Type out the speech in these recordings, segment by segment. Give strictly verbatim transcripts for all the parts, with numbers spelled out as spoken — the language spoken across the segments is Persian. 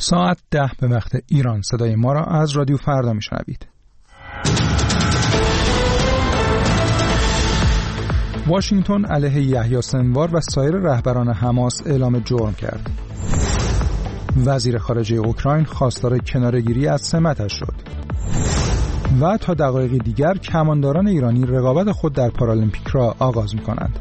ساعت ده به وقت ایران. صدای ما را از رادیو فردا میشنوید. واشنگتن علیه یحیی سنوار و سایر رهبران حماس اعلام جرم کرد. وزیر خارجه اوکراین خواستار کناره‌گیری از سمتش شد. و تا دقایقی دیگر کمانداران ایرانی رقابت خود در پارالمپیک را آغاز می‌کنند.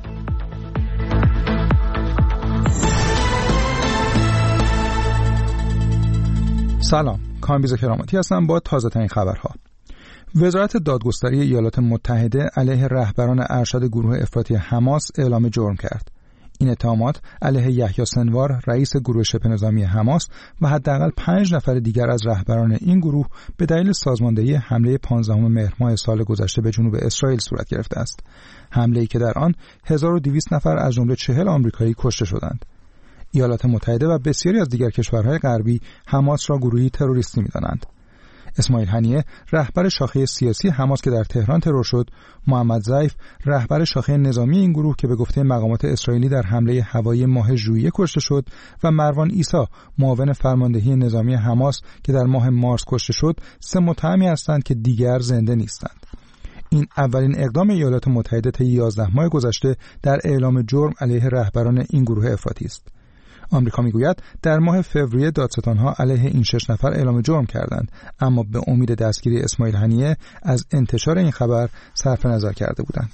سلام، کامبیز کراماتی هستم با تازه ترین خبرها. وزارت دادگستری ایالات متحده علیه رهبران ارشد گروه افراطی حماس اعلام جرم کرد. این اتهامات علیه یحیی سنوار رئیس گروه شبه نظامی حماس و حداقل پنج نفر دیگر از رهبران این گروه به دلیل سازماندهی حمله پانزدهم مهر ماه سال گذشته به جنوب اسرائیل صورت گرفته است. حمله‌ای که در آن هزار و دویست نفر از جمله چهل آمریکایی کشته شدند. ایالات متحده و بسیاری از دیگر کشورهای غربی حماس را گروهی تروریستی می‌دانند. اسماعیل هنیه رهبر شاخه سیاسی حماس که در تهران ترور شد، محمد ضیف رهبر شاخه نظامی این گروه که به گفته مقامات اسرائیلی در حمله هوایی ماه ژوئیه کشته شد و مروان عیسی معاون فرماندهی نظامی حماس که در ماه مارس کشته شد، سه متهمی هستند که دیگر زنده نیستند. این اولین اقدام ایالات متحده طی یازده ماه گذشته در اعلام جرم علیه رهبران این گروه افراطی است. آمریکا میگوید در ماه فوریه دادستانها علیه این شش نفر اعلام جرم کردند، اما به امید دستگیری اسماعیل هنیه از انتشار این خبر صرف نظر کرده بودند.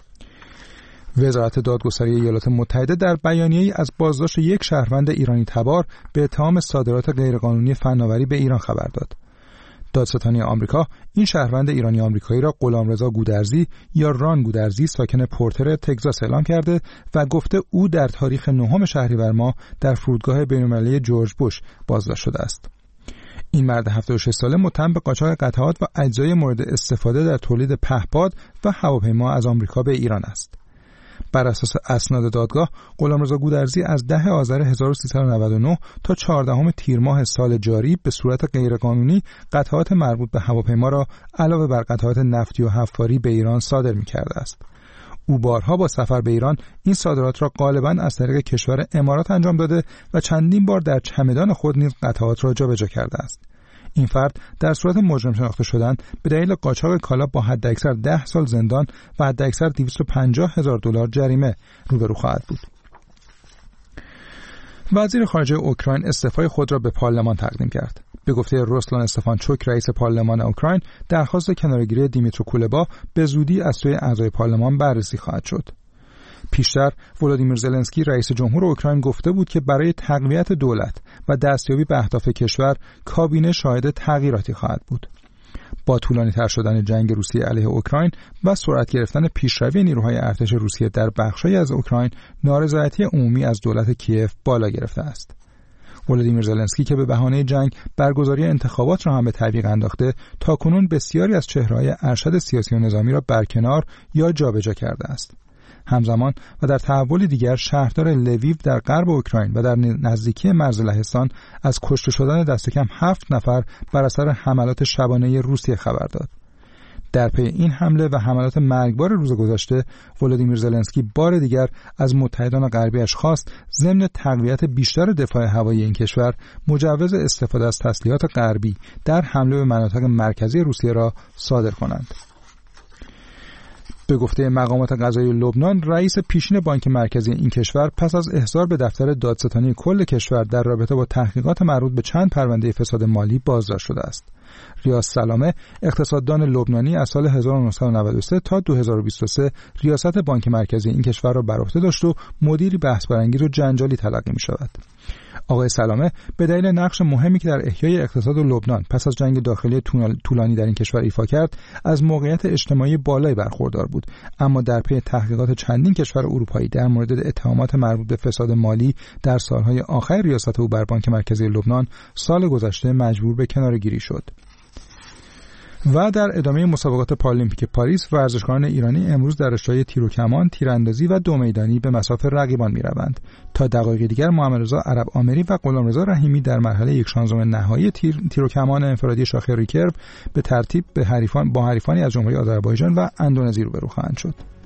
وزارت دادگستری ایالات متحده در بیانیه‌ای از بازداشت یک شهروند ایرانی تبار به اتهام صادرات غیرقانونی فناوری به ایران خبر داد. دادستانی آمریکا این شهروند ایرانی آمریکایی را غلامرضا گودرزی یا ران گودرزی ساکن پورتر تگزاس اعلام کرده و گفته او در تاریخ نهم شهریور ماه در فرودگاه بین‌المللی جورج بوش بازداشت شده است. این مرد هفتاد و شش ساله متهم به قاچاق قطعات و اجزای مورد استفاده در تولید پهپاد و هواپیما از آمریکا به ایران است. بر اساس اسناد دادگاه، غلامرضا گودرزی از ده آذر هزار و سیصد و نود و نه تا چهاردهم تیر ماه سال جاری به صورت غیرقانونی قطعات مربوط به هواپیما را علاوه بر قطعات نفتی و حفاری به ایران صادر می‌کرده است. او بارها با سفر به ایران این صادرات را غالباً از طریق کشور امارات انجام داده و چندین بار در چمدان خود نیز قطعات را جابجا کرده است. این فرد در صورت مجرم شناخته شدن به دلیل قاچاق کالا با حداکثر ده سال زندان و حداکثر دویست و پنجاه هزار دلار جریمه روبرو خواهد بود. وزیر خارجه اوکراین استعفای خود را به پارلمان تقدیم کرد. به گفته روسلان استفانچوک رئیس پارلمان اوکراین، درخواست کناره‌گیری دیمیترو کولبا به زودی از سوی اعضای پارلمان بررسی خواهد شد. پیشتر ولادیمیر زلنسکی رئیس جمهور اوکراین گفته بود که برای تقویت دولت و دستیابی به اهداف کشور کابینه شاهد تغییراتی خواهد بود. با طولانی تر شدن جنگ روسیه علیه اوکراین و سرعت گرفتن پیشروی نیروهای ارتش روسیه در بخش‌هایی از اوکراین، نارضایتی عمومی از دولت کیف بالا گرفته است. ولادیمیر زلنسکی که به بهانه جنگ برگزاری انتخابات را هم به تعویق انداخته، تاکنون بسیاری از چهره‌های ارشد سیاسی و نظامی را برکنار یا جابجا کرده است. همزمان و در تحول دیگر شهردار لویو در غرب اوکراین و در نزدیکی مرز لهستان از کشته شدن دست کم هفت نفر بر اثر حملات شبانه روسیه خبر داد. در پی این حمله و حملات مرگبار روز گذشته، ولادیمیر زلنسکی بار دیگر از متحدان غربی‌اش خواست ضمن تقویت بیشتر دفاع هوایی این کشور مجوز استفاده از تسلیحات غربی در حمله به مناطق مرکزی روسیه را صادر کنند. به گفته مقامات قضایی لبنان، رئیس پیشین بانک مرکزی این کشور پس از احضار به دفتر دادستانی کل کشور در رابطه با تحقیقات مربوط به چند پرونده فساد مالی بازداشت شده است. ریاض سلامه، اقتصاددان لبنانی، از سال هزار و نهصد و نود و سه تا دو هزار و بیست و سه ریاست بانک مرکزی این کشور را بر عهده داشت و مدیری بحث برانگیز و جنجالی تلقی می شود. آقای سلامه به دلیل نقش مهمی که در احیای اقتصاد لبنان پس از جنگ داخلی طولانی در این کشور ایفا کرد، از موقعیت اجتماعی بالایی برخوردار بود، اما در پی تحقیقات چندین کشور اروپایی در مورد اتهامات مربوط به فساد مالی در سالهای آخر ریاست او بر بانک مرکزی لبنان، سال گذشته مجبور به کناره‌گیری شد. و در ادامه مسابقات پارالمپیک پاریس، ورزشکاران ایرانی امروز در رشته‌های تیر و کمان، تیراندازی و دو میدانی به مصاف رقیبان می‌روند. تا دقایق دیگر محمدرضا عرب آمری و غلامرضا رحیمی در مرحله یک شانزدهم نهایی تیر, تیر و کمان انفرادی شاخه ریکرو به ترتیب به حریفان با حریفانی از جمهوری آذربایجان و اندونزی روبرو خواهند شد.